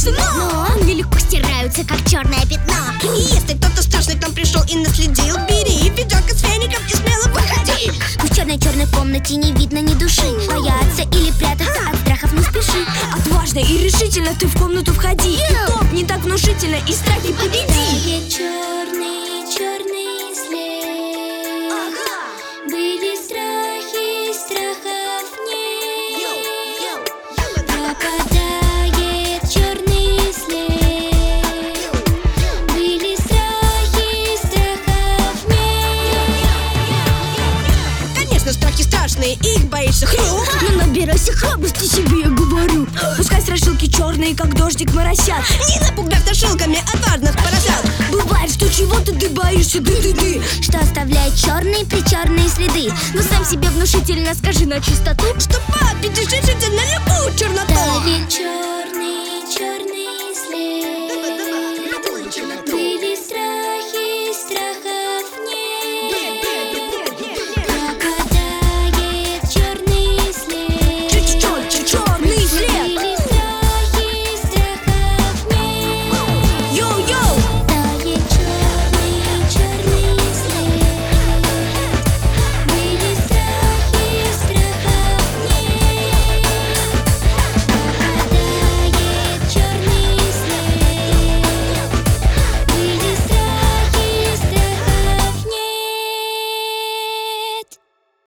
Но они легко стираются, как черное пятно. И если кто-то страшный к нам пришел и наследил, бери пиджак из феников и смело выходи. В черной-черной комнате не видно ни души. Бояться или прятаться от страхов не спеши. Отважно и решительно ты в комнату входи. И топ не так внушительно, и страхи победи. Черный, черный след. Были страхи, страхов нет. Пропадает черный след. Были страхи, страхов нет. Конечно, страхи страшные, их боишься хрюк. Но набирайся храбрости, себе я говорю. Пускай страшилки черные, как дождик, моросят. Не напугав страшилками отважных поросят. Бывает, что чего-то ты боишься, ты. Что оставляет черные-причерные следы. Но сам себе внушительно скажи на чистоту, Что папе решительно любую черноту. да ведь черный